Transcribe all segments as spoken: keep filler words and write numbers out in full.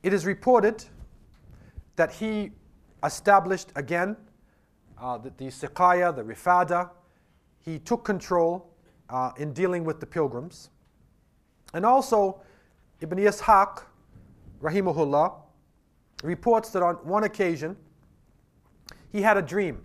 it is reported that he established again uh, the, the siqaya, the rifada. He took control uh, in dealing with the pilgrims. And also, Ibn Ishaq, rahimahullah, reports that on one occasion, he had a dream.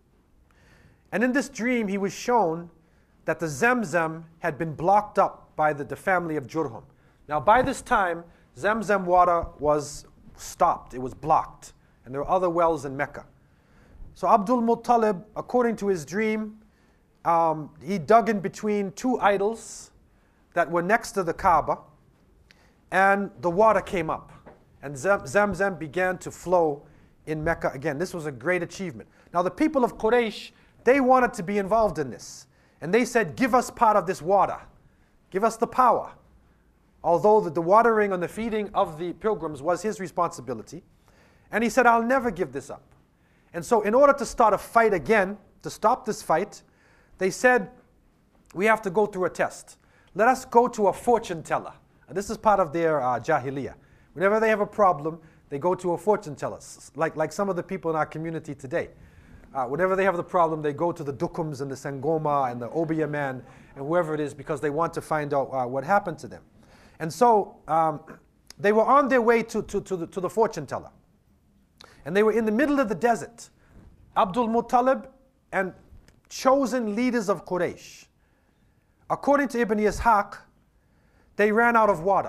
And in this dream, he was shown that the Zamzam had been blocked up by the, the family of Jurhum. Now, by this time, Zamzam water was stopped. It was blocked. And there were other wells in Mecca. So Abdul Muttalib, according to his dream, um, he dug in between two idols that were next to the Kaaba, and the water came up. And Zamzam began to flow in Mecca again. This was a great achievement. Now, the people of Quraysh, they wanted to be involved in this. And they said, give us part of this water. Give us the power. Although the, the watering and the feeding of the pilgrims was his responsibility. And he said, I'll never give this up. And so in order to start a fight again, to stop this fight, they said, we have to go through a test. Let us go to a fortune teller. And this is part of their uh, jahiliyyah. Whenever they have a problem, they go to a fortune teller, like, like some of the people in our community today. Uh, whenever they have the problem, they go to the Dukums and the Sangoma and the Obiya man and whoever it is because they want to find out uh, what happened to them. And so um, they were on their way to, to, to, the, to the fortune teller. And they were in the middle of the desert. Abdul Muttalib and chosen leaders of Quraysh. According to Ibn Ishaq, they ran out of water.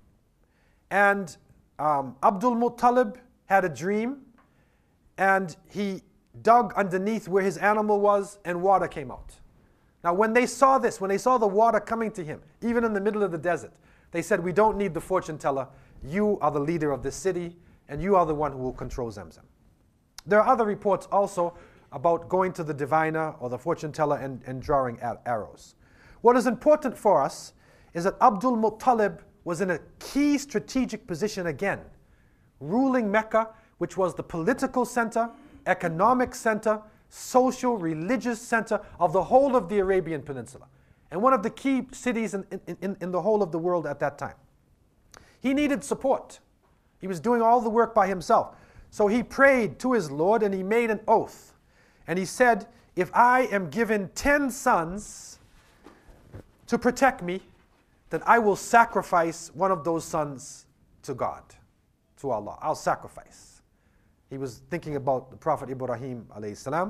And um, Abdul Muttalib had a dream, and he dug underneath where his animal was, and water came out. Now when they saw this, when they saw the water coming to him, even in the middle of the desert, they said, we don't need the fortune teller. You are the leader of this city, and you are the one who will control Zamzam. There are other reports also about going to the diviner or the fortune teller and, and drawing arrows. What is important for us is that Abdul Muttalib was in a key strategic position again, ruling Mecca, which was the political center, economic center, social, religious center of the whole of the Arabian Peninsula, and one of the key cities in, in, in, in the whole of the world at that time. He needed support. He was doing all the work by himself. So he prayed to his Lord and he made an oath. And he said, if I am given ten sons to protect me, then I will sacrifice one of those sons to God, to Allah. I'll sacrifice. He was thinking about the Prophet Ibrahim alayhi salam.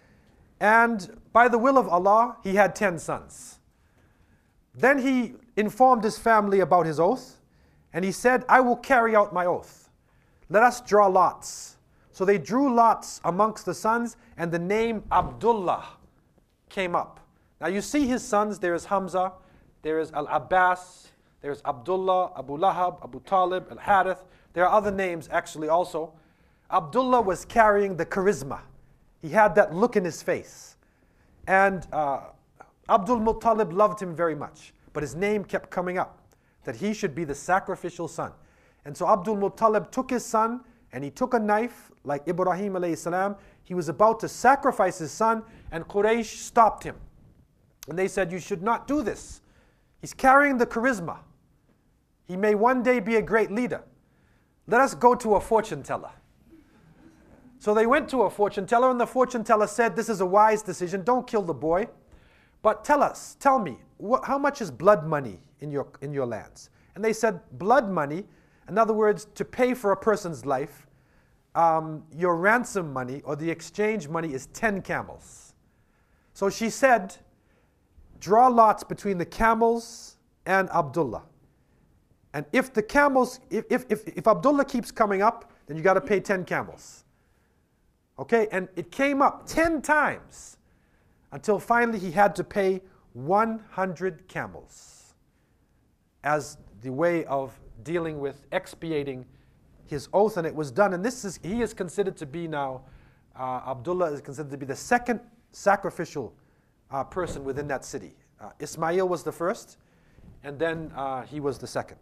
And by the will of Allah, he had ten sons. Then he informed his family about his oath, and he said, I will carry out my oath. Let us draw lots. So they drew lots amongst the sons, and the name Abdullah came up. Now you see his sons, there is Hamza, there is Al-Abbas, there is Abdullah, Abu Lahab, Abu Talib, Al-Harith. There are other names actually also. Abdullah was carrying the charisma. He had that look in his face. And uh, Abdul Muttalib loved him very much. But his name kept coming up, that he should be the sacrificial son. And so Abdul Muttalib took his son, and he took a knife, like Ibrahim alayhi salam. He was about to sacrifice his son, and Quraysh stopped him. And they said, you should not do this. He's carrying the charisma. He may one day be a great leader. Let us go to a fortune teller. So they went to a fortune teller, and the fortune teller said, this is a wise decision. Don't kill the boy. But tell us, tell me, what, how much is blood money in your, in your lands? And they said, blood money, in other words, to pay for a person's life, um, your ransom money or the exchange money is ten camels. So she said, draw lots between the camels and Abdullah. And if the camels, if, if, if, if Abdullah keeps coming up, then you got to pay ten camels. Okay, and it came up ten times until finally he had to pay one hundred camels as the way of dealing with expiating his oath, and it was done. And this is, he is considered to be now, uh, Abdullah is considered to be the second sacrificial uh, person within that city. Uh, Ismail was the first, and then uh, he was the second.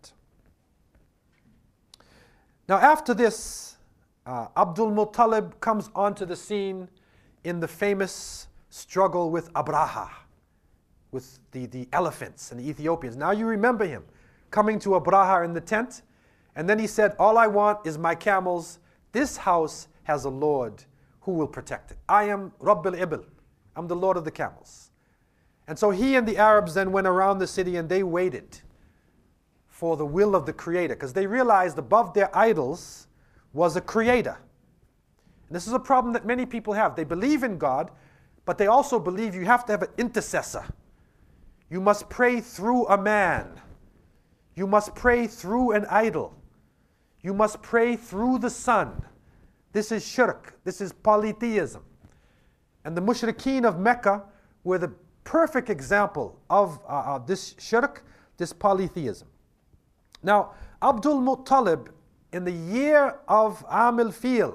Now after this, uh, Abdul Muttalib comes onto the scene in the famous struggle with Abraha, with the, the elephants and the Ethiopians. Now you remember him coming to Abraha in the tent, And then he said, all I want is my camels. This house has a Lord who will protect it. I am Rabb al-Ibil. I'm the Lord of the camels. And so he and the Arabs then went around the city and they waited for the will of the Creator, because they realized above their idols was a Creator. And this is a problem that many people have. They believe in God, but they also believe you have to have an intercessor. You must pray through a man. You must pray through an idol. You must pray through the sun. This is shirk. This is polytheism. And the mushrikeen of Mecca were the perfect example of uh, uh, this shirk, this polytheism. Now, Abdul Muttalib, in the year of Am al-Fil,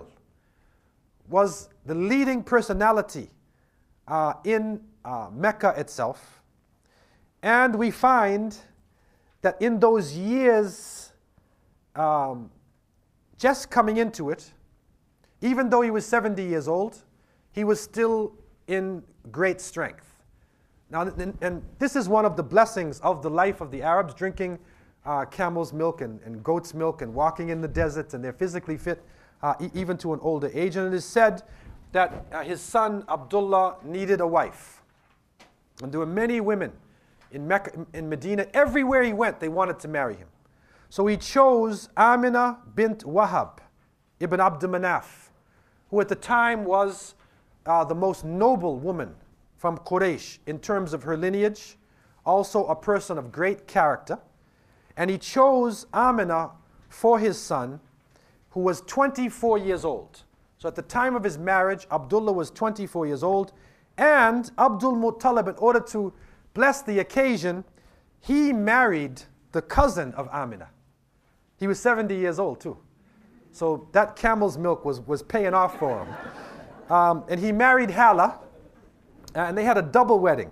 was the leading personality uh, in uh, Mecca itself. And we find that in those years, um, just coming into it, even though he was seventy years old, he was still in great strength. Now, and, and this is one of the blessings of the life of the Arabs, drinking uh, camel's milk and, and goat's milk and walking in the deserts, and they're physically fit uh, e even to an older age. And it is said that uh, his son Abdullah needed a wife. And there were many women in Mecca, in Medina, everywhere he went, they wanted to marry him. So he chose Amina bint Wahab ibn Abd Manaf, who at the time was uh, the most noble woman from Quraysh in terms of her lineage, also a person of great character. And he chose Amina for his son, who was twenty-four years old. So at the time of his marriage, Abdullah was twenty-four years old, and Abdul Muttalib, in order to bless the occasion, he married the cousin of Amina. He was seventy years old too. So that camel's milk was, was paying off for him. Um, and he married Hala, and they had a double wedding.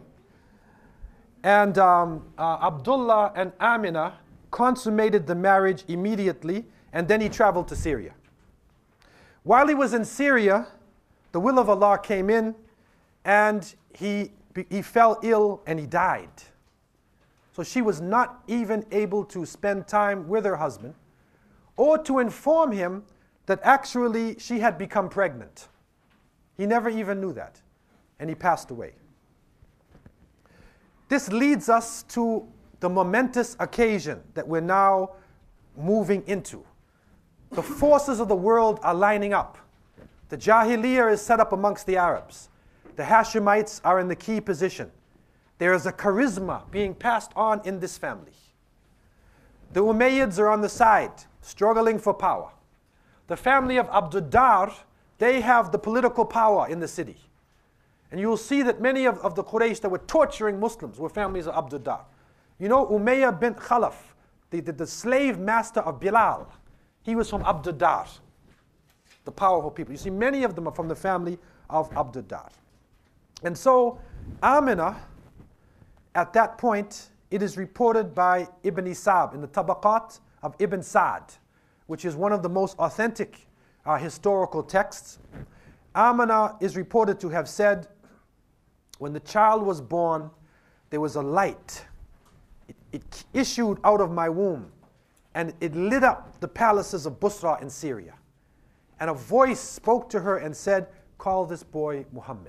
And um, uh, Abdullah and Amina consummated the marriage immediately, and then he traveled to Syria. While he was in Syria, the will of Allah came in, and he, he fell ill and he died. So she was not even able to spend time with her husband, or to inform him that actually she had become pregnant. He never even knew that, and he passed away. This leads us to the momentous occasion that we're now moving into. The forces of the world are lining up. The Jahiliyyah is set up amongst the Arabs. The Hashemites are in the key position. There is a charisma being passed on in this family. The Umayyads are on the side, struggling for power. The family of Abd-ud-Dar, they have the political power in the city. And you will see that many of, of the Quraysh that were torturing Muslims were families of Abd-ud-Dar. You know, Umayyah bin Khalaf, the, the, the slave master of Bilal, he was from Abd-ud-Dar, the powerful people. You see, many of them are from the family of Abd-ud-Dar. And so, Amina, at that point, it is reported by Ibn Isab in the Tabaqat of Ibn Sa'd, which is one of the most authentic uh, historical texts. Amina is reported to have said, when the child was born, there was a light. It, it issued out of my womb, and it lit up the palaces of Busra in Syria. And a voice spoke to her and said, call this boy Muhammad.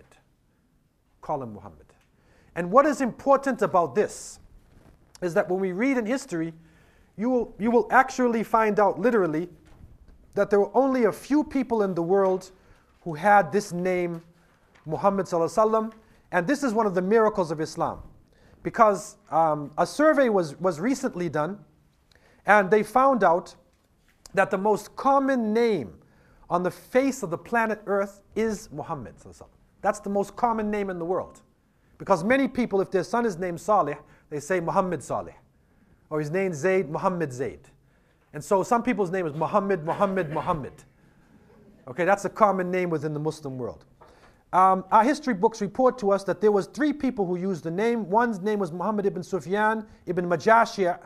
Call him Muhammad. And what is important about this is that when we read in history, you will, you will actually find out literally that there were only a few people in the world who had this name, Muhammad sallallahu alaihi wasallam. And this is one of the miracles of Islam. Because um, a survey was, was recently done, and they found out that the most common name on the face of the planet Earth is Muhammad sallallahu alaihi wasallam. That's the most common name in the world. Because many people, if their son is named Salih, they say Muhammad Salih. Or his name Zayd, Muhammad Zayd. And so some people's name is Muhammad, Muhammad, Muhammad. Okay, that's a common name within the Muslim world. Um, our history books report to us that there was three people who used the name. One's name was Muhammad ibn Sufyan ibn Majashia.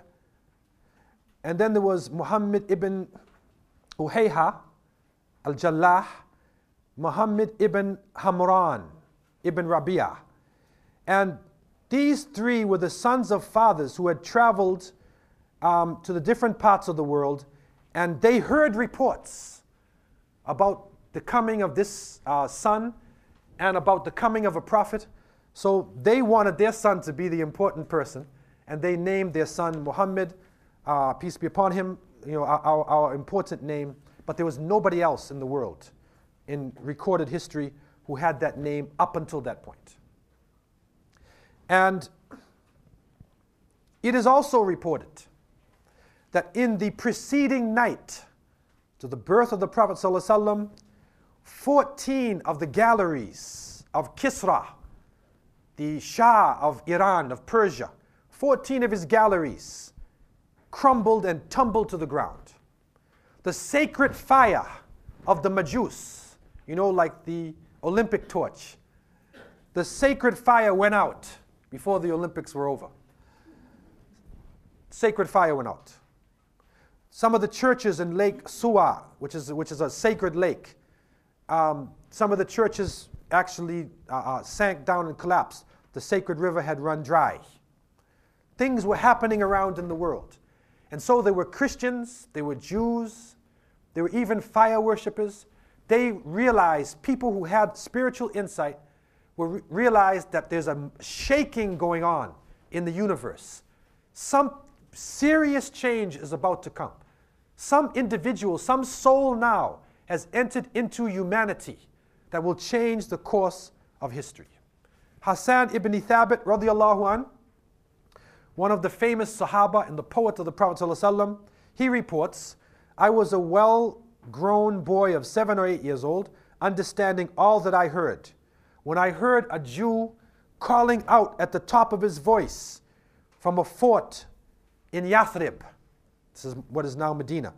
And then there was Muhammad ibn Uhayha al-Jallah, Muhammad ibn Hamran ibn Rabi'ah. And these three were the sons of fathers who had traveled um, to the different parts of the world, And they heard reports about the coming of this uh, son and about the coming of a prophet. So they wanted their son to be the important person, and they named their son Muhammad, uh, peace be upon him, you know, our, our, our important name. But there was nobody else in the world in recorded history who had that name up until that point. And it is also reported that in the preceding night to the birth of the Prophet ﷺ, fourteen of the galleries of Kisra, the Shah of Iran, of Persia, fourteen of his galleries crumbled and tumbled to the ground. The sacred fire of the Majus, you know, like the Olympic torch, the sacred fire went out before the Olympics were over. Sacred fire went out. Some of the churches in Lake Suwa, which is, which is a sacred lake, um, some of the churches actually uh, uh, sank down and collapsed. The sacred river had run dry. Things were happening around in the world. And so there were Christians, there were Jews, there were even fire worshippers. They realized, people who had spiritual insight were realized that there's a shaking going on in the universe. Some serious change is about to come. Some individual, some soul now has entered into humanity that will change the course of history. Hassan ibn Thabit radiallahu an, one of the famous Sahaba and the poet of the Prophet ﷺ, he reports, I was a well-grown boy of seven or eight years old, understanding all that I heard, when I heard a Jew calling out at the top of his voice from a fort in Yathrib. This is what is now Medina.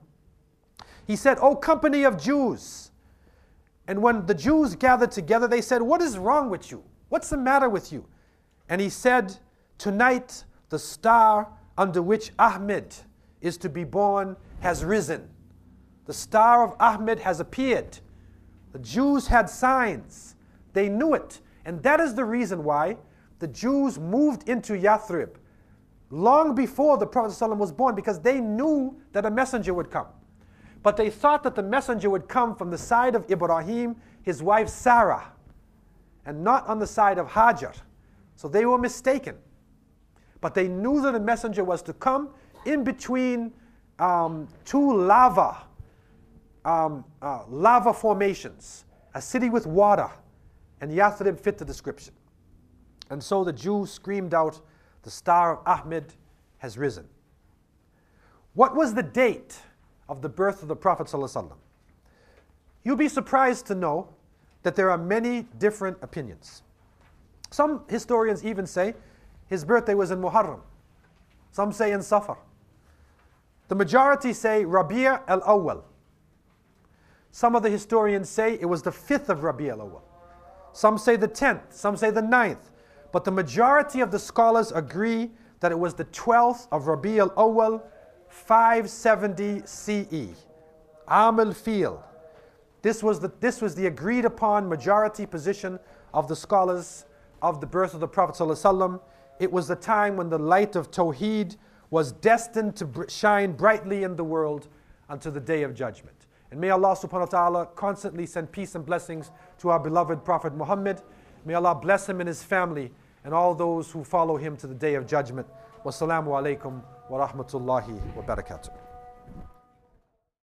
He said, "O company of Jews." And when the Jews gathered together, they said, "What is wrong with you? What's the matter with you?" And he said, "Tonight the star under which Ahmed is to be born has risen. The star of Ahmed has appeared." The Jews had signs. They knew it. And that is the reason why the Jews moved into Yathrib long before the Prophet ﷺ was born, because they knew that a messenger would come. But they thought that the messenger would come from the side of Ibrahim, his wife Sarah, and not on the side of Hajar. So they were mistaken. But they knew that a messenger was to come in between um, two lava, um, uh, lava formations, a city with water, and Yathrib fit the description. And so the Jews screamed out, "The star of Ahmed has risen." What was the date of the birth of the Prophet ﷺ? You'll be surprised to know that there are many different opinions. Some historians even say his birthday was in Muharram. Some say in Safar. The majority say Rabi' al-Awwal. Some of the historians say it was the fifth of Rabi' al-Awwal. Some say the tenth, some say the ninth. But the majority of the scholars agree that it was the twelfth of Rabi' al-Awwal, five seventy C E, Am al-Fil. This was the this was the agreed upon majority position of the scholars of the birth of the Prophet ﷺ. It was the time when the light of Tawheed was destined to br- shine brightly in the world until the day of judgment. And may Allah subhanahu wa ta'ala constantly send peace and blessings to our beloved Prophet Muhammad. May Allah bless him and his family and all those who follow him to the day of judgment. Wassalamu alaikum wa rahmatullahi wa barakatuh.